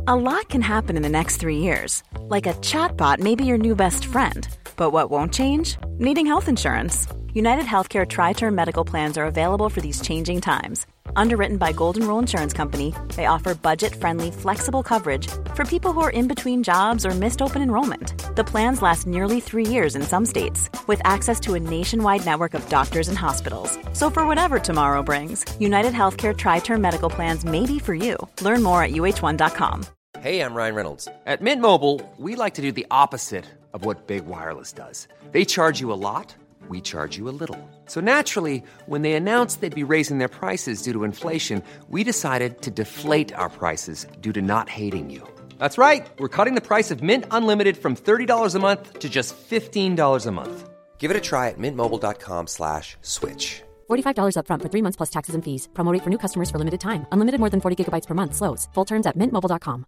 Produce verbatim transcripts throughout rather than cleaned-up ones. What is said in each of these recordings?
A lot can happen in the next three years. Like a chatbot may be your new best friend. But what won't change? Needing health insurance. United Healthcare Tri-Term Medical Plans are available for these changing times. Underwritten by Golden Rule Insurance Company, they offer budget-friendly, flexible coverage for people who are in between jobs or missed open enrollment. The plans last nearly three years in some states, with access to a nationwide network of doctors and hospitals. So for whatever tomorrow brings, United Healthcare Tri-Term Medical Plans may be for you. Learn more at U H one dot com. Hey, I'm Ryan Reynolds. At Mint Mobile, we like to do the opposite of what Big Wireless does. They charge you a lot. We charge you a little. So naturally, when they announced they'd be raising their prices due to inflation, we decided to deflate our prices due to not hating you. That's right. We're cutting the price of Mint Unlimited from thirty dollars a month to just fifteen dollars a month. Give it a try at mintmobile.com slash switch. forty-five dollars up front for three months plus taxes and fees. Promo rate for new customers for limited time. Unlimited more than forty gigabytes per month. Slows full terms at mint mobile dot com.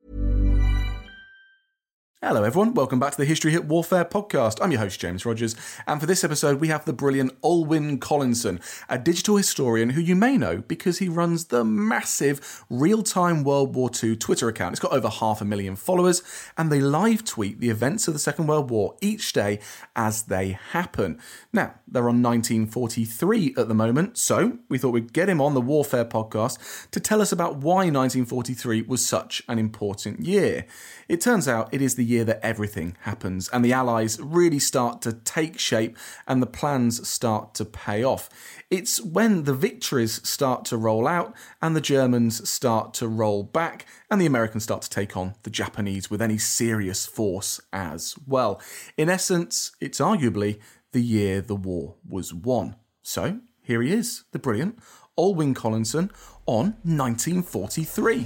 Hello everyone, welcome back to the History Hit Warfare podcast. I'm your host James Rogers, and for this episode we have the brilliant Olwyn Collinson, a digital historian who you may know because he runs the massive real-time World War Two Twitter account. It's got over half a million followers, and they live tweet the events of the Second World War each day as they happen. Now, they're on nineteen forty-three at the moment, so we thought we'd get him on the Warfare podcast to tell us about why nineteen forty-three was such an important year. It turns out it is the year that everything happens and the Allies really start to take shape and the plans start to pay off. It's when the victories start to roll out and the Germans start to roll back and the Americans start to take on the Japanese with any serious force as well. In essence, it's arguably the year the war was won. So here he is, the brilliant Olwyn Collinson on nineteen forty-three.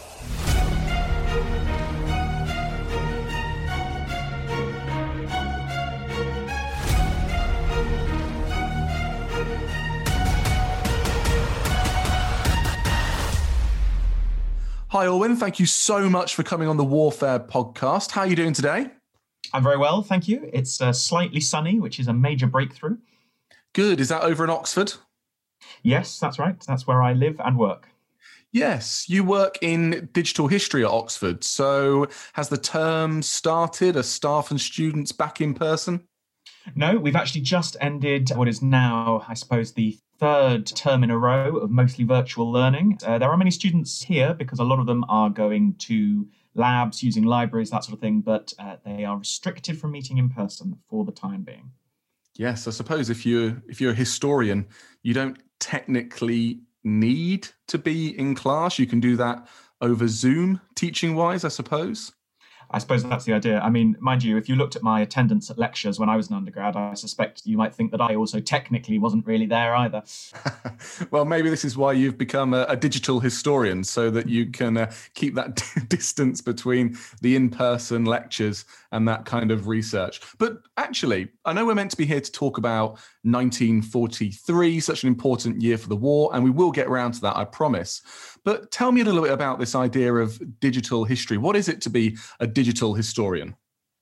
Hi, Olwyn. Thank you so much for coming on the Warfare podcast. How are you doing today? I'm very well, thank you. It's uh, slightly sunny, which is a major breakthrough. Good. Is that over in Oxford? Yes, that's right. That's where I live and work. Yes, you work in digital history at Oxford. So has the term started? Are staff and students back in person? No, we've actually just ended what is now, I suppose, the third term in a row of mostly virtual learning. Uh, there are many students here because a lot of them are going to labs, using libraries, that sort of thing, but uh, they are restricted from meeting in person for the time being. Yes, I suppose if you're, if you're a historian, you don't technically need to be in class. You can do that over Zoom, teaching-wise, I suppose. I suppose that's the idea. I mean, mind you, if you looked at my attendance at lectures when I was an undergrad, I suspect you might think that I also technically wasn't really there either. Well, maybe this is why you've become a, a digital historian, so that you can uh, keep that d- distance between the in-person lectures and that kind of research. But actually, I know we're meant to be here to talk about nineteen forty-three, such an important year for the war, and we will get around to that, I promise. But tell me a little bit about this idea of digital history. What is it to be a digital historian?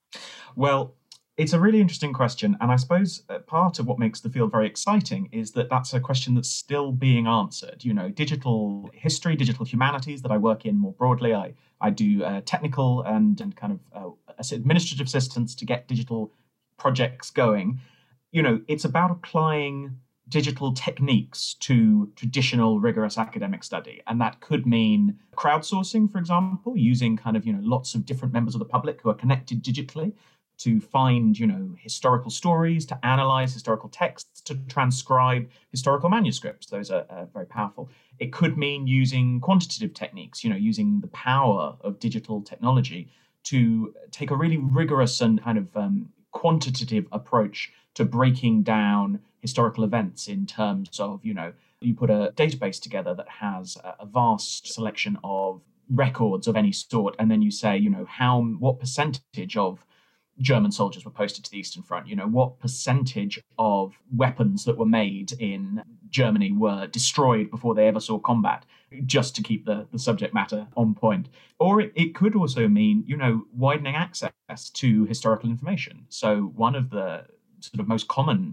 Well, it's a really interesting question. And I suppose part of what makes the field very exciting is that that's a question that's still being answered. You know, digital history, digital humanities that I work in more broadly. I, I do uh, technical and, and kind of uh, administrative assistance to get digital projects going. You know, it's about applying digital techniques to traditional rigorous academic study. And that could mean crowdsourcing, for example, using kind of, you know, lots of different members of the public who are connected digitally to find, you know, historical stories, to analyze historical texts, to transcribe historical manuscripts. Those are uh, very powerful. It could mean using quantitative techniques, you know, using the power of digital technology to take a really rigorous and kind of um, quantitative approach to breaking down historical events in terms of, you know, you put a database together that has a vast selection of records of any sort, and then you say, you know, how, what percentage of German soldiers were posted to the Eastern Front, you know, what percentage of weapons that were made in Germany were destroyed before they ever saw combat, just to keep the, the subject matter on point. Or it, it could also mean, you know, widening access to historical information. So one of the sort of most common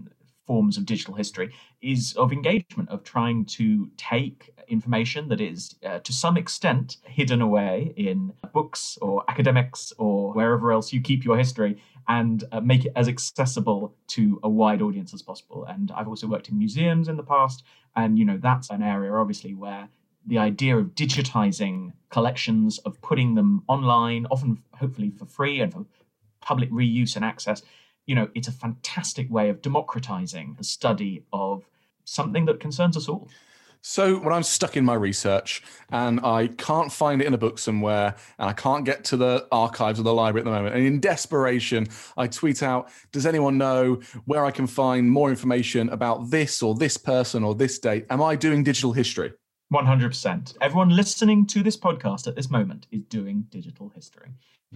forms of digital history is of engagement, of trying to take information that is uh, to some extent hidden away in books or academics or wherever else you keep your history, and uh, make it as accessible to a wide audience as possible. And I've also worked in museums in the past, and you know that's an area obviously where the idea of digitizing collections, of putting them online, often hopefully for free and for public reuse and access, you know, it's a fantastic way of democratizing the study of something that concerns us all. So when I'm stuck in my research and I can't find it in a book somewhere and I can't get to the archives of the library at the moment, and in desperation, I tweet out, does anyone know where I can find more information about this or this person or this date? Am I doing digital history? one hundred percent. Everyone listening to this podcast at this moment is doing digital history.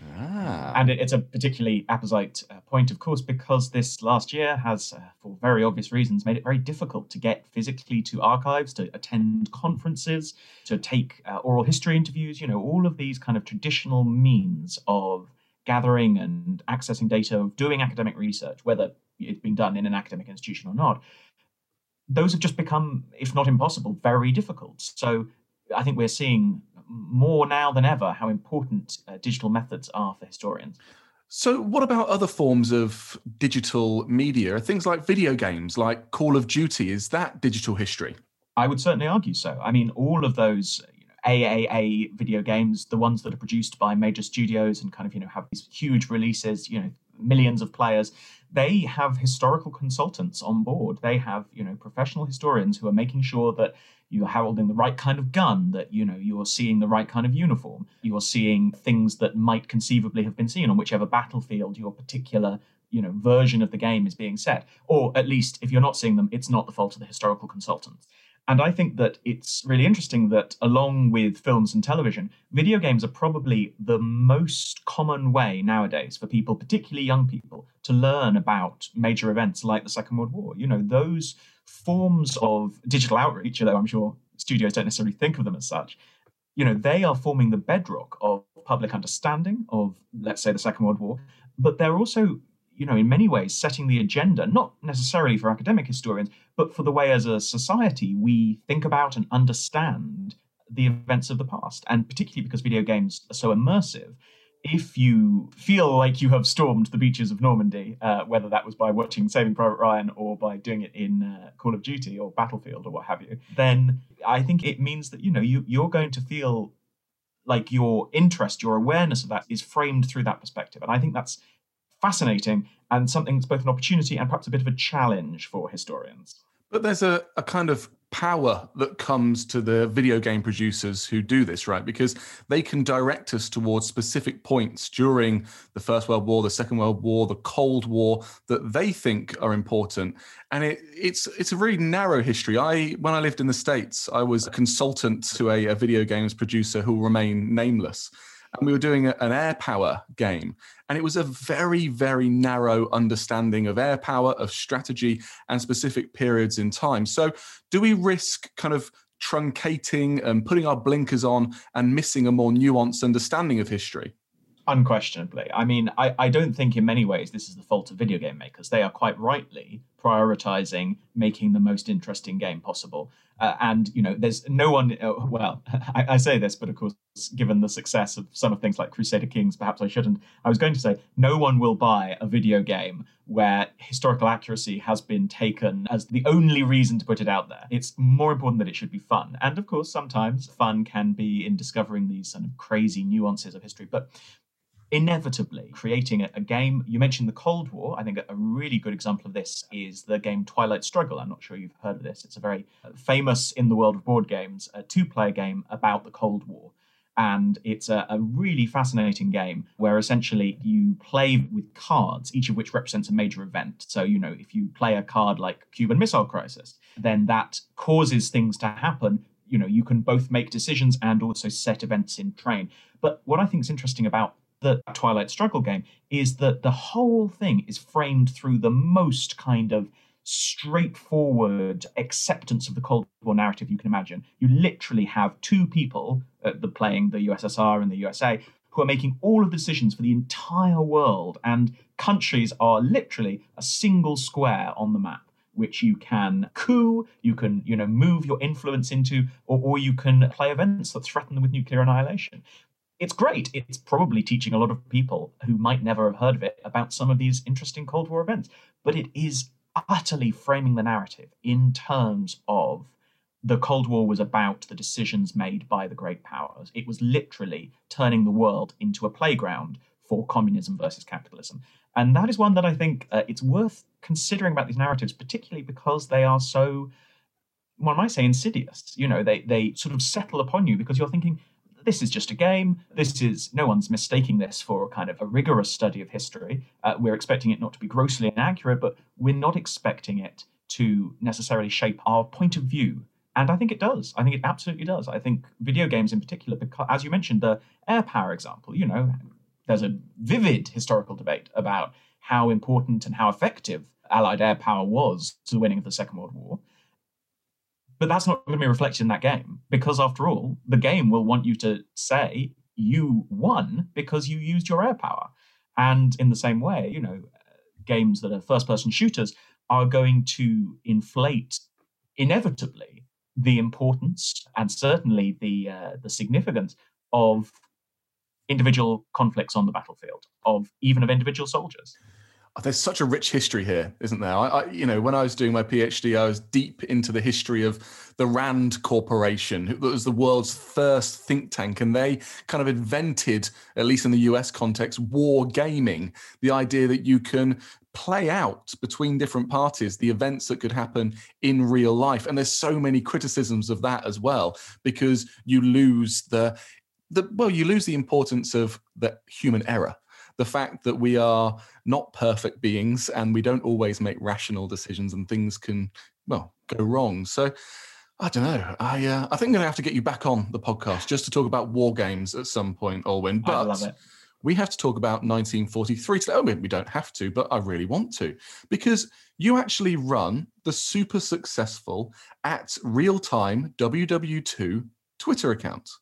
Ah. And it, it's a particularly apposite uh, point, of course, because this last year has, uh, for very obvious reasons, made it very difficult to get physically to archives, to attend conferences, to take uh, oral history interviews, you know, all of these kind of traditional means of gathering and accessing data, of doing academic research, whether it's being done in an academic institution or not. Those have just become, if not impossible, very difficult. So I think we're seeing more now than ever how important uh, digital methods are for historians. So what about other forms of digital media? Things like video games, like Call of Duty, is that digital history? I would certainly argue so. I mean, all of those you know, A A A video games, the ones that are produced by major studios and kind of, you know, have these huge releases, you know, millions of players, they have historical consultants on board. They have, you know, professional historians who are making sure that you're holding the right kind of gun, that, you know, you're seeing the right kind of uniform. You're seeing things that might conceivably have been seen on whichever battlefield your particular, you know, version of the game is being set. Or at least if you're not seeing them, it's not the fault of the historical consultants. And I think that it's really interesting that along with films and television, video games are probably the most common way nowadays for people, particularly young people, to learn about major events like the Second World War. You know, those forms of digital outreach, although I'm sure studios don't necessarily think of them as such, you know, they are forming the bedrock of public understanding of, let's say, the Second World War, but they're also, you know, in many ways setting the agenda, not necessarily for academic historians, but for the way as a society we think about and understand the events of the past. And particularly because video games are so immersive, if you feel like you have stormed the beaches of Normandy, uh, whether that was by watching Saving Private Ryan or by doing it in uh, Call of Duty or Battlefield or what have you, then I think it means that, you know, you, you're going to feel like your interest, your awareness of that is framed through that perspective. And I think that's fascinating and something that's both an opportunity and perhaps a bit of a challenge for historians. But there's a, a kind of power that comes to the video game producers who do this, right? Because they can direct us towards specific points during the First World War, the Second World War, the Cold War that they think are important. And it, it's it's a really narrow history. I when I lived in the States, I was a consultant to a, a video games producer who will remain nameless. And we were doing a, an air power game. And it was a very, very narrow understanding of air power, of strategy, and specific periods in time. So do we risk kind of truncating and putting our blinkers on and missing a more nuanced understanding of history? Unquestionably. I mean, I, I don't think in many ways this is the fault of video game makers. They are quite rightly prioritizing making the most interesting game possible. Uh, and, you know, there's no one, uh, well, I, I say this, but of course, given the success of some of things like Crusader Kings, perhaps I shouldn't. I was going to say, no one will buy a video game where historical accuracy has been taken as the only reason to put it out there. It's more important that it should be fun. And of course, sometimes fun can be in discovering these kind of crazy nuances of history. But inevitably creating a, a game, you mentioned the Cold War. I think a, a really good example of this is the game Twilight Struggle. I'm not sure you've heard of this. It's a very uh, famous in the world of board games, a two-player game about the Cold War. And it's a, a really fascinating game where essentially you play with cards, each of which represents a major event. So, you know, if you play a card like Cuban Missile Crisis, then that causes things to happen. You know, you can both make decisions and also set events in train. But what I think is interesting about the Twilight Struggle game is that the whole thing is framed through the most kind of straightforward acceptance of the Cold War narrative you can imagine. You literally have two people, uh, the playing the U S S R and the U S A, who are making all of the decisions for the entire world, and countries are literally a single square on the map. which you can coup, you can, you know, move your influence into, or, or you can play events that threaten them with nuclear annihilation. It's great. It's probably teaching a lot of people who might never have heard of it about some of these interesting Cold War events. But it is utterly framing the narrative in terms of the Cold War was about the decisions made by the great powers. It was literally turning the world into a playground for communism versus capitalism. And that is one that I think uh, it's worth considering about these narratives, particularly because they are so, one might say, insidious. You know, they they sort of settle upon you because you're thinking, this is just a game. This is, no one's mistaking this for a kind of a rigorous study of history. Uh, we're expecting it not to be grossly inaccurate, but we're not expecting it to necessarily shape our point of view. And I think it does. I think it absolutely does. I think video games in particular, because, as you mentioned, the air power example, you know, there's a vivid historical debate about how important and how effective Allied air power was to the winning of the Second World War. But that's not going to be reflected in that game, because after all, the game will want you to say you won because you used your air power. And in the same way, you know, games that are first-person shooters are going to inflate inevitably the importance and certainly the uh, the significance of individual conflicts on the battlefield, of even of individual soldiers. There's such a rich history here, isn't there? I, I, you know, when I was doing my PhD, I was deep into the history of the Rand Corporation. It was the world's first think tank, and they kind of invented, at least in the U S context, war gaming. The idea that you can play out between different parties the events that could happen in real life. And there's so many criticisms of that as well, because you lose the, the well, you lose the importance of the human error. The fact that we are not perfect beings and we don't always make rational decisions and things can, well, go wrong. So I don't know. I uh, I think I'm going to have to get you back on the podcast just to talk about war games at some point, Olwyn. But I love it. We have to talk about nineteen forty-three today. I mean, we don't have to, but I really want to, because you actually run the super successful at Realtime W W two Twitter account.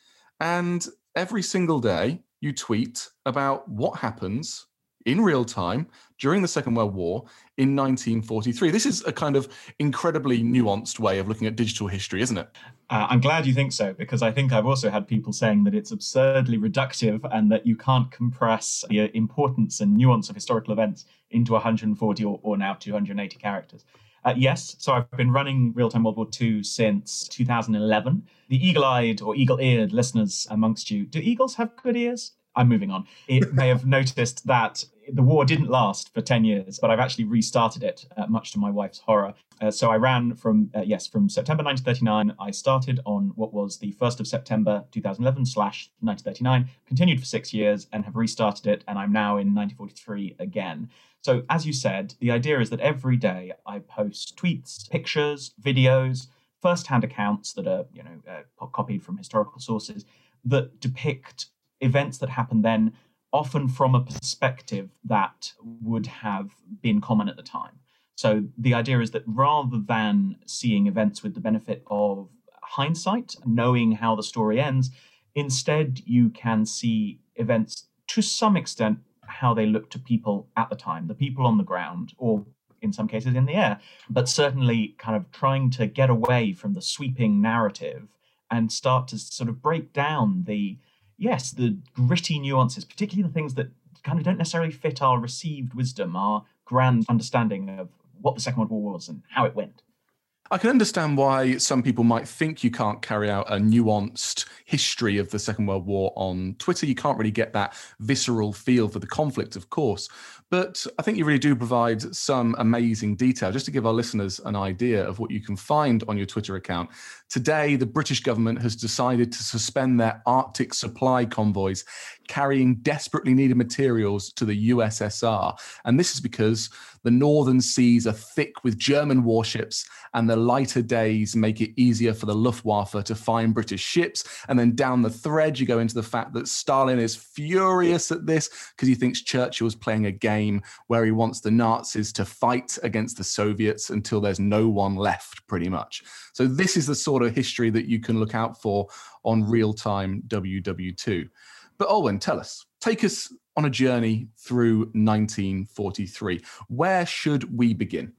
And every single day, you tweet about what happens in real time during the Second World War in nineteen forty-three. This is a kind of incredibly nuanced way of looking at digital history, isn't it? Uh, I'm glad you think so, because I think I've also had people saying that it's absurdly reductive and that you can't compress the importance and nuance of historical events into one hundred forty or, or now two hundred eighty characters. Uh, yes, so I've been running Real-Time World War Two since two thousand eleven. The eagle-eyed or eagle-eared listeners amongst you, do eagles have good ears? I'm moving on. It may have noticed that the war didn't last for ten years, but I've actually restarted it, uh, much to my wife's horror. Uh, so I ran from, uh, yes, from September nineteen thirty-nine. I started on what was the first of September two thousand eleven slash nineteen thirty-nine, continued for six years and have restarted it. And I'm now in nineteen forty-three again. So as you said, the idea is that every day I post tweets, pictures, videos, first-hand accounts that are, you know, uh, copied from historical sources that depict events that happened then, often from a perspective that would have been common at the time. So the idea is that rather than seeing events with the benefit of hindsight, knowing how the story ends, instead you can see events to some extent how they look to people at the time, the people on the ground, or in some cases in the air, but certainly kind of trying to get away from the sweeping narrative and start to sort of break down the, yes, the gritty nuances, particularly the things that kind of don't necessarily fit our received wisdom, our grand understanding of what the Second World War was and how it went. I can understand why some people might think you can't carry out a nuanced history of the Second World War on Twitter. You can't really get that visceral feel for the conflict, of course. But I think you really do provide some amazing detail. Just to give our listeners an idea of what you can find on your Twitter account. Today, the British government has decided to suspend their Arctic supply convoys carrying desperately needed materials to the U S S R. And this is because the northern seas are thick with German warships, and the lighter days make it easier for the Luftwaffe to find British ships. And then down the thread, you go into the fact that Stalin is furious at this because he thinks Churchill's playing a game where he wants the Nazis to fight against the Soviets until there's no one left, pretty much. So this is the sort of history that you can look out for on Real-Time W W two. But Olwyn, tell us, take us on a journey through nineteen forty-three. Where should we begin?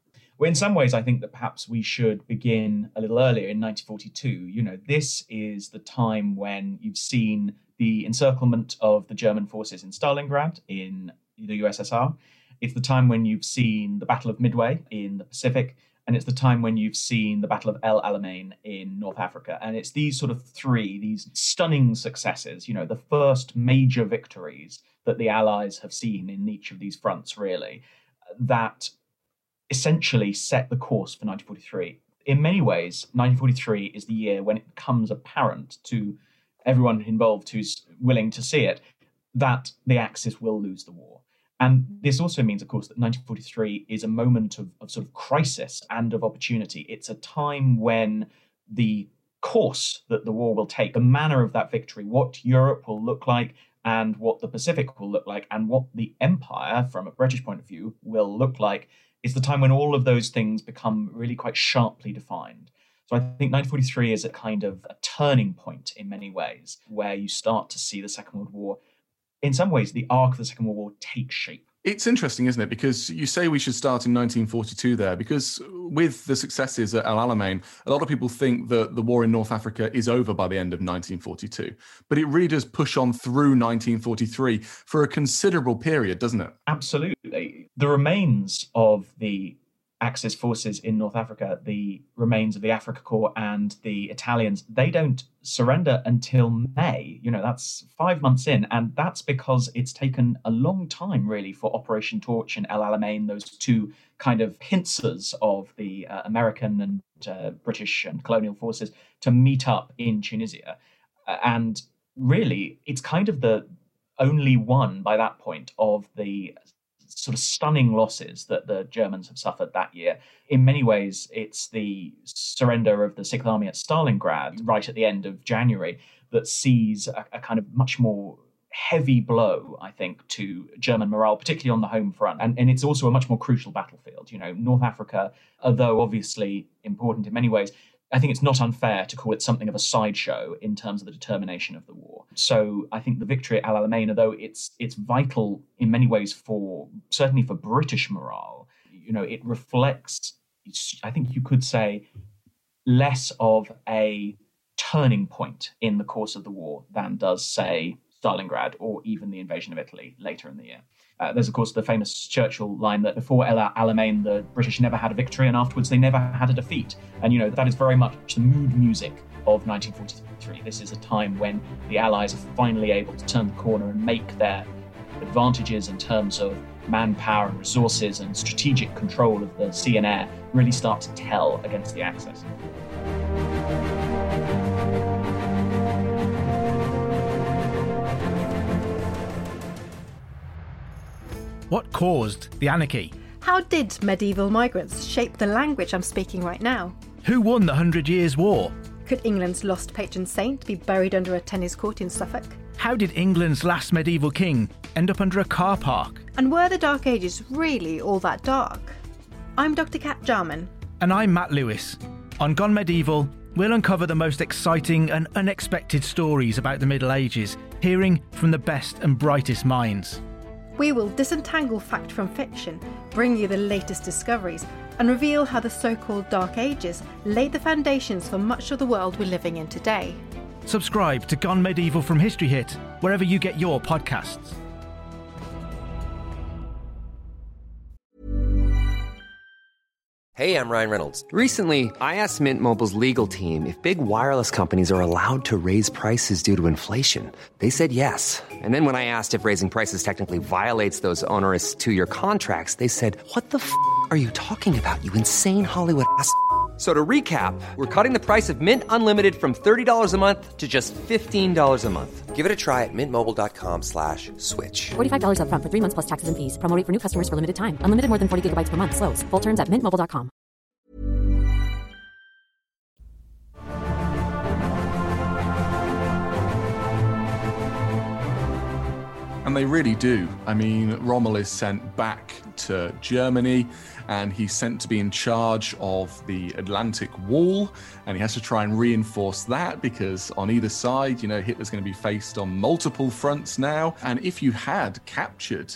Well, in some ways, I think that perhaps we should begin a little earlier in nineteen forty-two. You know, this is the time when you've seen the encirclement of the German forces in Stalingrad in the U S S R. It's the time when you've seen the Battle of Midway in the Pacific. And it's the time when you've seen the Battle of El Alamein in North Africa. And it's these sort of three, these stunning successes, you know, the first major victories that the Allies have seen in each of these fronts, really, that essentially set the course for nineteen forty-three. In many ways, nineteen forty-three is the year when it becomes apparent to everyone involved who's willing to see it that the Axis will lose the war. And this also means, of course, that nineteen forty-three is a moment of, of sort of crisis and of opportunity. It's a time when the course that the war will take, the manner of that victory, what Europe will look like and what the Pacific will look like and what the empire, from a British point of view, will look like, is the time when all of those things become really quite sharply defined. So I think nineteen forty-three is a kind of a turning point in many ways, where you start to see the Second World War, in some ways, the arc of the Second World War takes shape. It's interesting, isn't it? Because you say we should start in nineteen forty-two there, because with the successes at El Alamein, a lot of people think that the war in North Africa is over by the end of nineteen forty-two. But it really does push on through nineteen forty-three for a considerable period, doesn't it? Absolutely. The remains of the Axis forces in North Africa, the remains of the Afrika Korps and the Italians, they don't surrender until May. You know, that's five months in. And that's because it's taken a long time, really, for Operation Torch and El Alamein, those two kind of pincers of the uh, American and uh, British and colonial forces, to meet up in Tunisia. Uh, and really, it's kind of the only one by that point of the sort of stunning losses that the Germans have suffered that year. In many ways, it's the surrender of the Sixth Army at Stalingrad right at the end of January that sees a, a kind of much more heavy blow, I think, to German morale, particularly on the home front. And, and it's also a much more crucial battlefield. You know, North Africa, although obviously important in many ways, I think it's not unfair to call it something of a sideshow in terms of the determination of the war. So I think the victory at El Alamein, although it's it's vital in many ways for, certainly for British morale, you know, it reflects, I think you could say, less of a turning point in the course of the war than does, say, Stalingrad or even the invasion of Italy later in the year. Uh, there's, of course, the famous Churchill line that before El Alamein, the British never had a victory, and afterwards they never had a defeat. And, you know, that is very much the mood music of nineteen forty-three. This is a time when the Allies are finally able to turn the corner and make their advantages in terms of manpower and resources and strategic control of the sea and air really start to tell against the Axis. What caused the anarchy? How did medieval migrants shape the language I'm speaking right now? Who won the Hundred Years' War? Could England's lost patron saint be buried under a tennis court in Suffolk? How did England's last medieval king end up under a car park? And were the Dark Ages really all that dark? I'm Doctor Kat Jarman. And I'm Matt Lewis. On Gone Medieval, we'll uncover the most exciting and unexpected stories about the Middle Ages, hearing from the best and brightest minds. We will disentangle fact from fiction, bring you the latest discoveries, and reveal how the so-called Dark Ages laid the foundations for much of the world we're living in today. Subscribe to Gone Medieval from History Hit, wherever you get your podcasts. Hey, I'm Ryan Reynolds. Recently, I asked Mint Mobile's legal team if big wireless companies are allowed to raise prices due to inflation. They said yes. And then when I asked if raising prices technically violates those onerous two-year contracts, they said, "What the f*** are you talking about, you insane Hollywood ass f- So to recap, we're cutting the price of Mint Unlimited from thirty dollars a month to just fifteen dollars a month. Give it a try at mintmobile.com slash switch. forty-five dollars up front for three months plus taxes and fees. Promo rate for new customers for limited time. Unlimited more than forty gigabytes per month. Slows full terms at mint mobile dot com. And they really do. I mean, Rommel is sent back to Germany and he's sent to be in charge of the Atlantic Wall, and he has to try and reinforce that because on either side, you know, Hitler's going to be faced on multiple fronts now. And if you had captured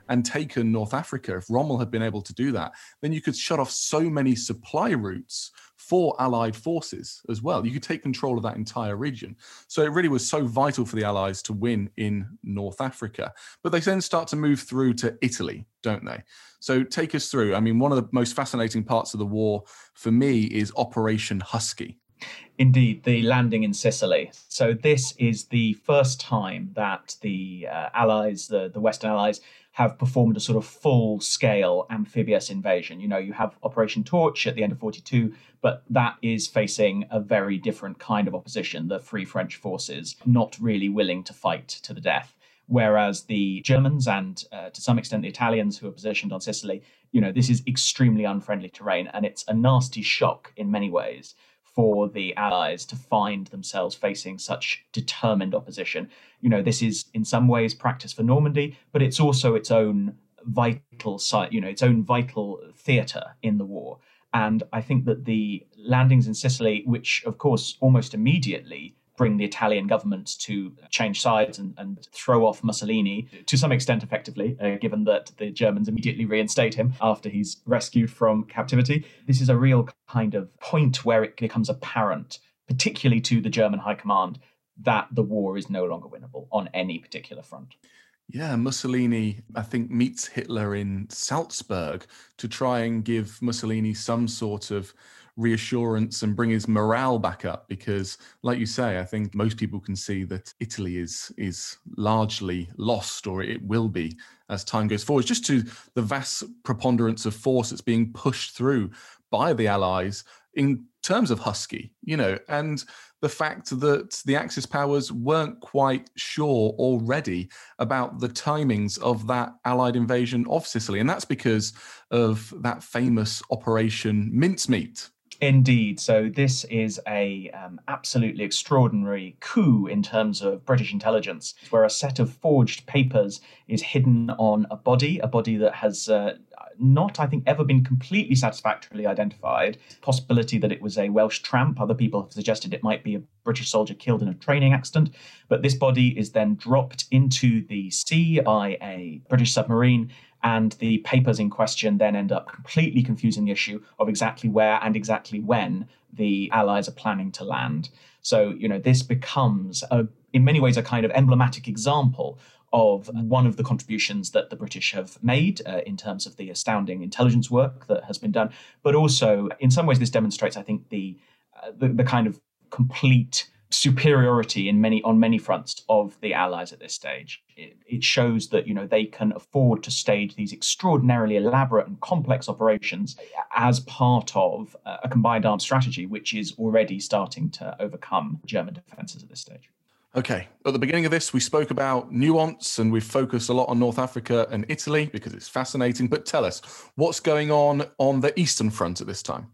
and taken North Africa, if Rommel had been able to do that, then you could shut off so many supply routes for Allied forces as well. You could take control of that entire region. So it really was so vital for the Allies to win in North Africa. But they then start to move through to Italy, don't they? So take us through. I mean, one of the most fascinating parts of the war for me is Operation Husky. Indeed, the landing in Sicily. So this is the first time that the uh, Allies, the, the Western Allies, have performed a sort of full-scale amphibious invasion. You know, you have Operation Torch at the end of forty-two, but that is facing a very different kind of opposition, the Free French forces not really willing to fight to the death. Whereas the Germans and, uh, to some extent, the Italians who are positioned on Sicily, you know, this is extremely unfriendly terrain, and it's a nasty shock in many ways for the Allies to find themselves facing such determined opposition. You know, this is in some ways practice for Normandy, but it's also its own vital site, you know, its own vital theatre in the war. And I think that the landings in Sicily, which of course almost immediately bring the Italian government to change sides and, and throw off Mussolini to some extent effectively, uh, given that the Germans immediately reinstate him after he's rescued from captivity. This is a real kind of point where it becomes apparent, particularly to the German high command, that the war is no longer winnable on any particular front. Yeah, Mussolini, I think, meets Hitler in Salzburg to try and give Mussolini some sort of reassurance and bring his morale back up, because like you say, I think most people can see that Italy is is largely lost, or it will be as time goes forward, just to the vast preponderance of force that's being pushed through by the Allies in terms of Husky, you know, and the fact that the Axis powers weren't quite sure already about the timings of that Allied invasion of Sicily. And that's because of that famous Operation Mincemeat. Indeed. So this is a um, absolutely extraordinary coup in terms of British intelligence, where a set of forged papers is hidden on a body, a body that has uh, not, I think, ever been completely satisfactorily identified. Possibility that it was a Welsh tramp. Other people have suggested it might be a British soldier killed in a training accident. But this body is then dropped into the sea by a British submarine, and the papers in question then end up completely confusing the issue of exactly where and exactly when the Allies are planning to land. So, you know, this becomes, a, in many ways, a kind of emblematic example of one of the contributions that the British have made uh, in terms of the astounding intelligence work that has been done. But also, in some ways, this demonstrates, I think, the uh, the, the kind of complete superiority in many on many fronts of the Allies at this stage. It, it shows that, you know, they can afford to stage these extraordinarily elaborate and complex operations as part of a combined arms strategy, which is already starting to overcome German defences at this stage. Okay, at the beginning of this, we spoke about nuance and we've focused a lot on North Africa and Italy because it's fascinating. But tell us, what's going on on the Eastern Front at this time?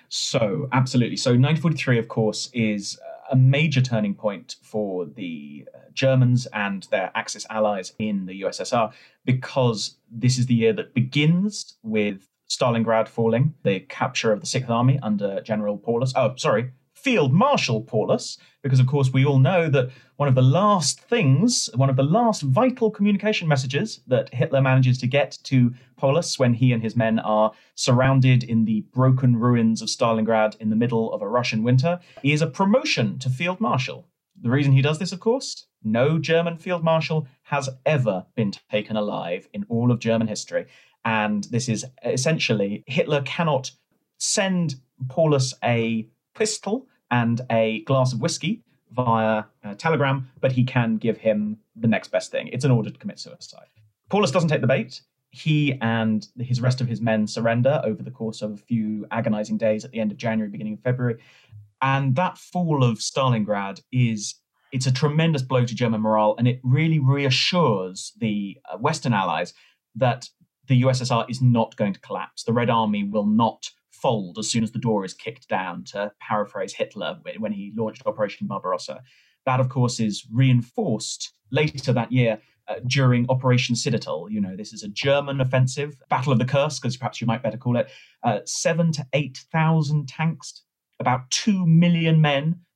So, absolutely. So nineteen forty-three, of course, is a major turning point for the Germans and their Axis allies in the U S S R, because this is the year that begins with Stalingrad falling, the capture of the Sixth Army under General Paulus. Oh, sorry, Field Marshal Paulus, because, of course, we all know that one of the last things, one of the last vital communication messages that Hitler manages to get to Paulus when he and his men are surrounded in the broken ruins of Stalingrad in the middle of a Russian winter is a promotion to Field Marshal. The reason he does this, of course, no German Field Marshal has ever been taken alive in all of German history. And this is essentially, Hitler cannot send Paulus a pistol and a glass of whiskey via a telegram, but he can give him the next best thing. It's an order to commit suicide. Paulus doesn't take the bait. He and his rest of his men surrender over the course of a few agonizing days at the end of January, beginning of February. And that fall of Stalingrad is, it's a tremendous blow to German morale, and it really reassures the Western Allies that the U S S R is not going to collapse. The Red Army will not fold as soon as the door is kicked down, to paraphrase Hitler when he launched Operation Barbarossa. That, of course, is reinforced later that year uh, during Operation Citadel. You know, this is a German offensive, Battle of the Kursk, as perhaps you might better call it. Uh, seven to eight thousand tanks, about two million men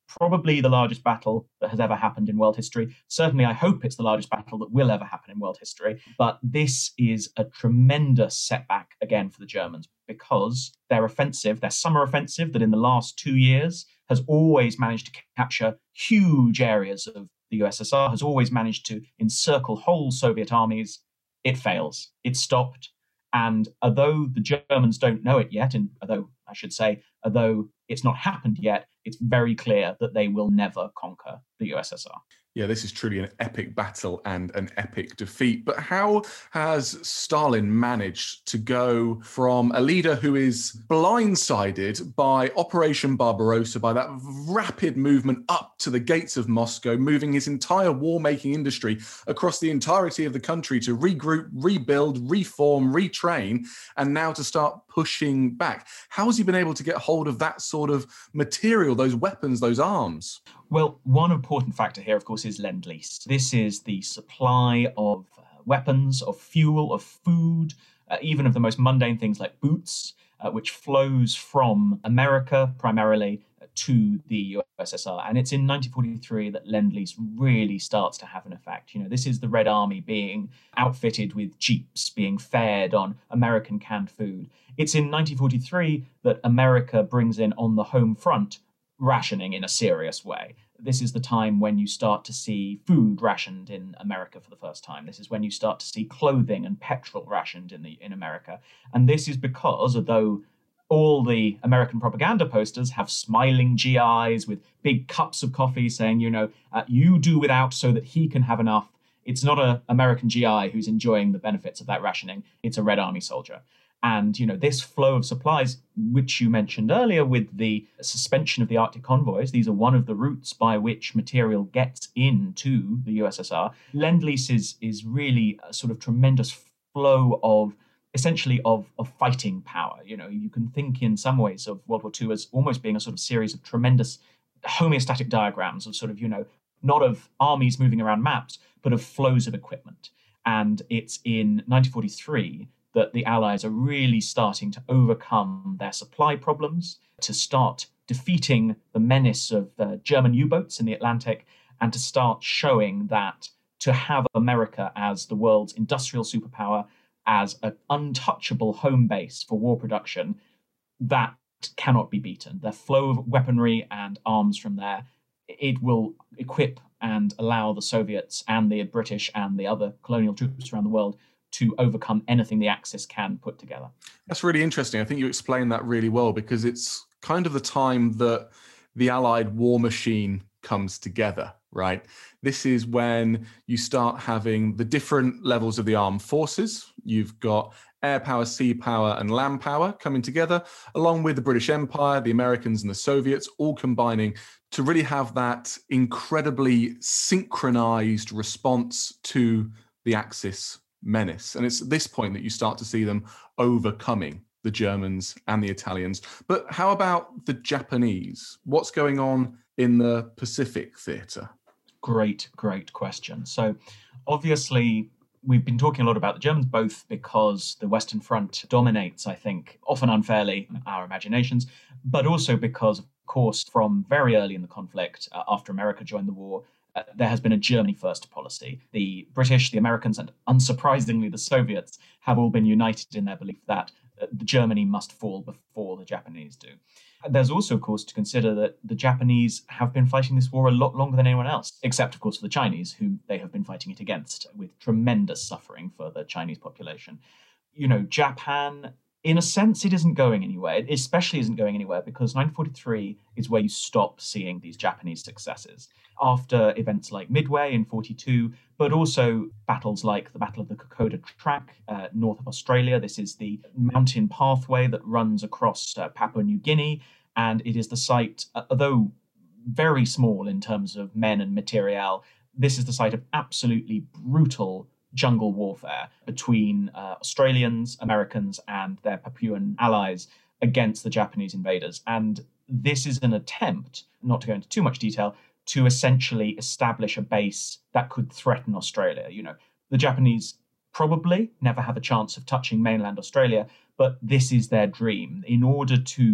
probably the largest battle that has ever happened in world history. Certainly, I hope it's the largest battle that will ever happen in world history. But this is a tremendous setback again for the Germans, because their offensive, their summer offensive that in the last two years has always managed to capture huge areas of the U S S R, has always managed to encircle whole Soviet armies, it fails. It stopped. And although the Germans don't know it yet, and although I should say, although it's not happened yet, it's very clear that they will never conquer the U S S R. Yeah, this is truly an epic battle and an epic defeat. But how has Stalin managed to go from a leader who is blindsided by Operation Barbarossa, by that rapid movement up to the gates of Moscow, moving his entire war-making industry across the entirety of the country to regroup, rebuild, reform, retrain, and now to start pushing back? How has he been able to get hold of that sort of material, those weapons, those arms? Well, one important factor here, of course, is Lend-Lease. This is the supply of uh, weapons, of fuel, of food, uh, even of the most mundane things like boots, uh, which flows from America primarily uh, to the U S S R. And it's in nineteen forty-three that Lend-Lease really starts to have an effect. You know, this is the Red Army being outfitted with jeeps, being fed on American canned food. It's in nineteen forty-three that America brings in on the home front rationing in a serious way. This is the time when you start to see food rationed in America for the first time. This is when you start to see clothing and petrol rationed in the in America. And this is because, although all the American propaganda posters have smiling G Is with big cups of coffee saying, you know, uh, you do without so that he can have enough, it's not an American G I who's enjoying the benefits of that rationing. It's a Red Army soldier. And, you know, this flow of supplies, which you mentioned earlier with the suspension of the Arctic convoys, these are one of the routes by which material gets into the U S S R. Lend-Lease is, is really a sort of tremendous flow of, essentially, of, of fighting power. You know, you can think in some ways of World War Two as almost being a sort of series of tremendous homeostatic diagrams of sort of, you know, not of armies moving around maps, but of flows of equipment. And it's in nineteen forty-three that the Allies are really starting to overcome their supply problems, to start defeating the menace of uh, German U-boats in the Atlantic, and to start showing that to have America as the world's industrial superpower, as an untouchable home base for war production, that cannot be beaten. The flow of weaponry and arms from there, it will equip and allow the Soviets and the British and the other colonial troops around the world to overcome anything the Axis can put together. That's really interesting. I think you explained that really well, because it's kind of the time that the Allied war machine comes together, right? This is when you start having the different levels of the armed forces. You've got air power, sea power, and land power coming together, along with the British Empire, the Americans, and the Soviets, all combining to really have that incredibly synchronized response to the Axis menace. And it's at this point that you start to see them overcoming the Germans and the Italians. But how about the Japanese? What's going on in the Pacific theatre? Great, great question. So obviously, we've been talking a lot about the Germans, both because the Western Front dominates, I think, often unfairly, our imaginations, but also because, of course, from very early in the conflict, uh, after America joined the war, Uh, there has been a Germany first policy. The British, the Americans, and unsurprisingly the Soviets have all been united in their belief that uh, Germany must fall before the Japanese do. There's also, of course, to consider that the Japanese have been fighting this war a lot longer than anyone else, except, of course, for the Chinese, who they have been fighting it against with tremendous suffering for the Chinese population. You know, Japan, in a sense, it isn't going anywhere. It especially isn't going anywhere because nineteen forty-three is where you stop seeing these Japanese successes. After events like Midway in forty-two, but also battles like the Battle of the Kokoda Track uh, north of Australia. This is the mountain pathway that runs across uh, Papua New Guinea, and it is the site, uh, although very small in terms of men and materiel, this is the site of absolutely brutal jungle warfare between uh, Australians, Americans, and their Papuan allies against the Japanese invaders. And this is an attempt, not to go into too much detail, to essentially establish a base that could threaten Australia. You know, the Japanese probably never have a chance of touching mainland Australia, but this is their dream. In order to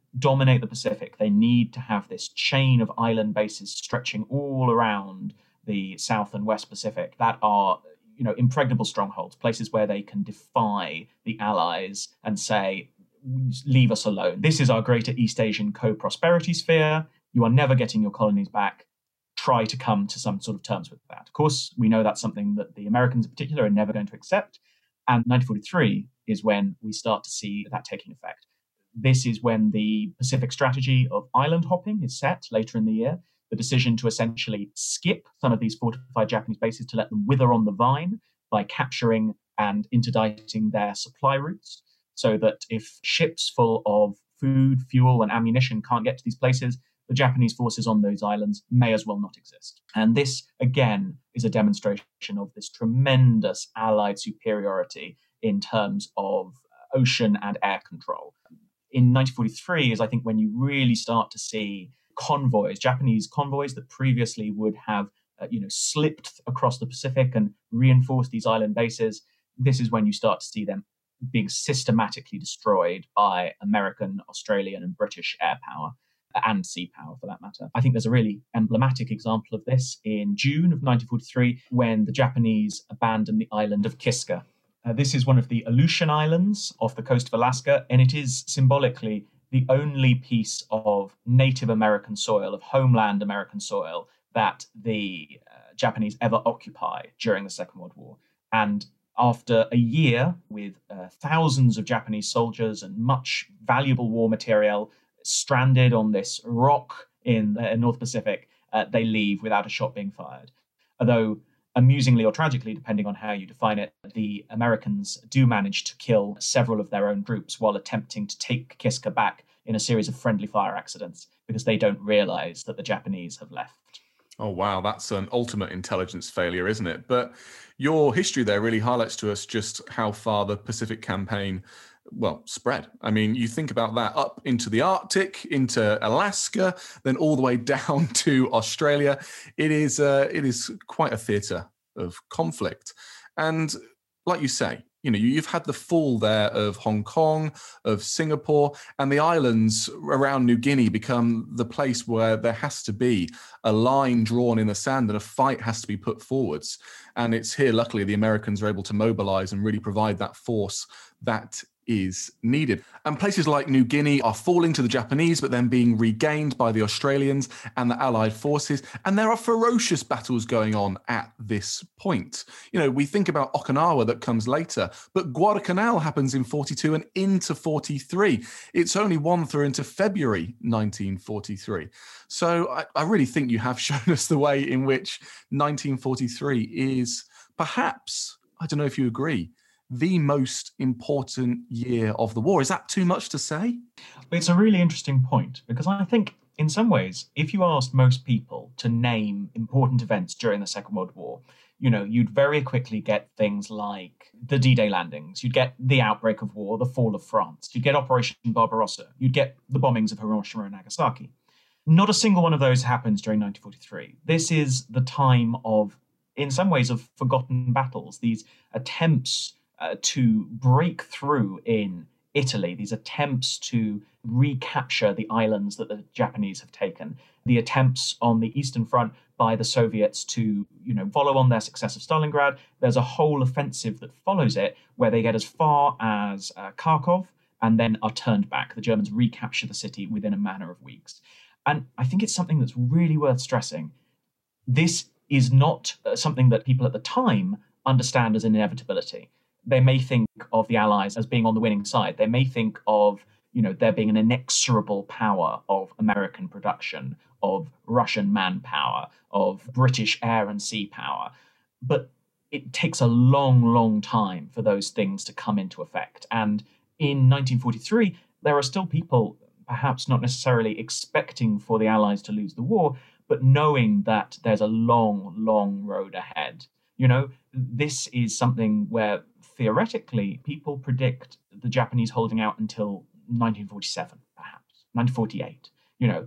dominate the Pacific, they need to have this chain of island bases stretching all around the South and West Pacific that are, you know, impregnable strongholds, places where they can defy the Allies and say, leave us alone. This is our greater East Asian co-prosperity sphere. You are never getting your colonies back. Try to come to some sort of terms with that. Of course, we know that's something that the Americans in particular are never going to accept. And nineteen forty-three is when we start to see that taking effect. This is when the Pacific strategy of island hopping is set later in the year. The decision to essentially skip some of these fortified Japanese bases to let them wither on the vine by capturing and interdicting their supply routes, so that if ships full of food, fuel, and ammunition can't get to these places, the Japanese forces on those islands may as well not exist. And this, again, is a demonstration of this tremendous Allied superiority in terms of ocean and air control. In nineteen forty-three is, I think, when you really start to see convoys, Japanese convoys that previously would have, uh, you know, slipped across the Pacific and reinforced these island bases. This is when you start to see them being systematically destroyed by American, Australian, and British air power, and sea power for that matter. I think there's a really emblematic example of this in June of nineteen forty-three, when the Japanese abandoned the island of Kiska. Uh, this is one of the Aleutian Islands off the coast of Alaska, and it is symbolically the only piece of Native American soil, of homeland American soil, that the uh, Japanese ever occupy during the Second World War. And after a year with uh, thousands of Japanese soldiers and much valuable war material stranded on this rock in the North Pacific, uh, they leave without a shot being fired. Although, amusingly or tragically, depending on how you define it, the Americans do manage to kill several of their own troops while attempting to take Kiska back in a series of friendly fire accidents, because they don't realize that the Japanese have left. Oh, wow. That's an ultimate intelligence failure, isn't it? But your history there really highlights to us just how far the Pacific campaign, well, spread. I mean, you think about that up into the Arctic, into Alaska, then all the way down to Australia. It is, uh, it is quite a theatre of conflict. And like you say, you know, you've had the fall there of Hong Kong, of Singapore, and the islands around New Guinea become the place where there has to be a line drawn in the sand and a fight has to be put forwards. And it's here, luckily, the Americans are able to mobilize and really provide that force that is needed. And places like New Guinea are falling to the Japanese, but then being regained by the Australians and the Allied forces. And there are ferocious battles going on at this point. You know, we think about Okinawa that comes later, but Guadalcanal happens in forty-two and into forty-three. It's only won through into February nineteen forty-three. So I, I really think you have shown us the way in which nineteen forty-three is perhaps, I don't know if you agree, the most important year of the war. Is that too much to say? It's a really interesting point, because I think in some ways, if you asked most people to name important events during the Second World War, you know, you'd very quickly get things like the D-Day landings, you'd get the outbreak of war, the fall of France, you'd get Operation Barbarossa, you'd get the bombings of Hiroshima and Nagasaki. Not a single one of those happens during nineteen forty-three. This is the time of, in some ways, of forgotten battles, these attempts Uh, to break through in Italy, these attempts to recapture the islands that the Japanese have taken, the attempts on the Eastern Front by the Soviets to, you know, follow on their success of Stalingrad. There's a whole offensive that follows it where they get as far as uh, Kharkov and then are turned back. The Germans recapture the city within a matter of weeks. And I think it's something that's really worth stressing. This is not uh, something that people at the time understand as an inevitability. They may think of the Allies as being on the winning side. They may think of, you know, there being an inexorable power of American production, of Russian manpower, of British air and sea power. But it takes a long, long time for those things to come into effect. And in nineteen forty-three, there are still people, perhaps not necessarily expecting for the Allies to lose the war, but knowing that there's a long, long road ahead. You know, this is something where theoretically people predict the Japanese holding out until nineteen forty-seven, perhaps, nineteen forty-eight. You know,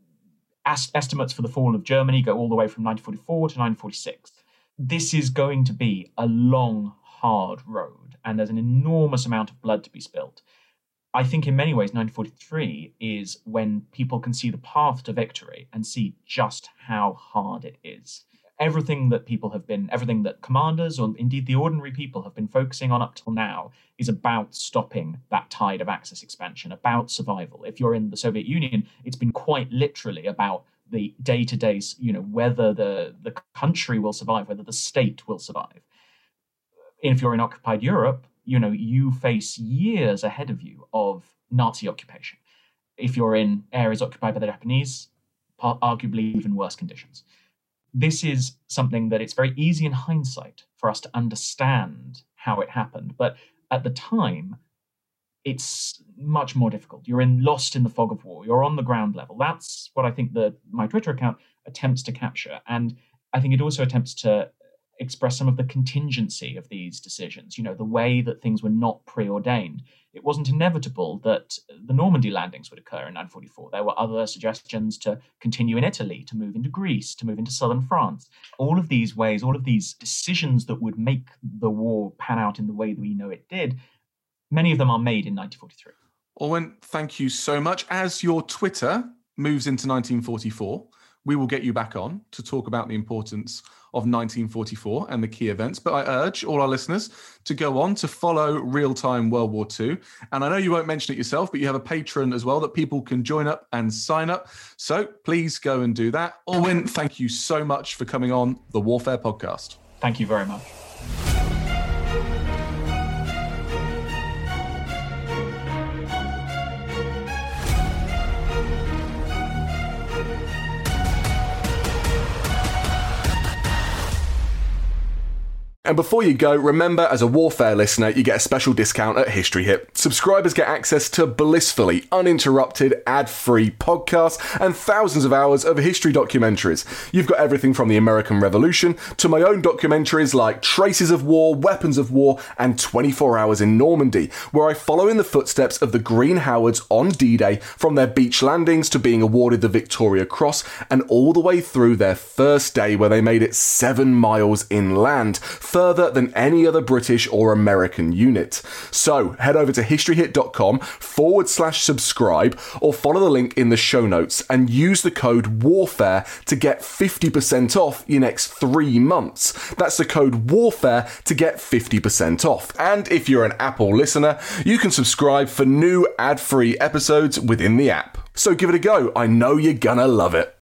est- estimates for the fall of Germany go all the way from nineteen forty-four to nineteen forty-six. This is going to be a long, hard road, and there's an enormous amount of blood to be spilt. I think in many ways, nineteen forty-three is when people can see the path to victory and see just how hard it is. Everything that people have been, everything that commanders or indeed the ordinary people have been focusing on up till now is about stopping that tide of Axis expansion, about survival. If you're in the Soviet Union, it's been quite literally about the day-to-day, you know, whether the, the country will survive, whether the state will survive. If you're in occupied Europe, you know, you face years ahead of you of Nazi occupation. If you're in areas occupied by the Japanese, arguably even worse conditions. This is something that it's very easy in hindsight for us to understand how it happened. But at the time, it's much more difficult. You're in lost in the fog of war. You're on the ground level. That's what I think that my Twitter account attempts to capture. And I think it also attempts to express some of the contingency of these decisions, you know, the way that things were not preordained. It wasn't inevitable that the Normandy landings would occur in nineteen forty-four. There were other suggestions to continue in Italy, to move into Greece, to move into southern France. All of these ways, all of these decisions that would make the war pan out in the way that we know it did, many of them are made in nineteen forty-three. Owen, thank you so much. As your Twitter moves into nineteen forty-four, we will get you back on to talk about the importance of nineteen forty-four and the key events. But I urge all our listeners to go on to follow Real-Time World War Two. And I know you won't mention it yourself, but you have a Patreon as well that people can join up and sign up. So please go and do that. Owen, thank you so much for coming on the Warfare Podcast. Thank you very much. And before you go, remember, as a Warfare listener, you get a special discount at History Hit. Subscribers get access to blissfully uninterrupted, ad-free podcasts and thousands of hours of history documentaries. You've got everything from the American Revolution to my own documentaries like Traces of War, Weapons of War, and twenty-four hours in Normandy, where I follow in the footsteps of the Green Howards on D-Day, from their beach landings to being awarded the Victoria Cross, and all the way through their first day where they made it seven miles inland, further than any other British or American unit. So head over to historyhit.com forward slash subscribe or follow the link in the show notes and use the code WARFARE to get fifty percent off your next three months. That's the code WARFARE to get fifty percent off. And if you're an Apple listener, you can subscribe for new ad-free episodes within the app. So give it a go. I know you're gonna love it.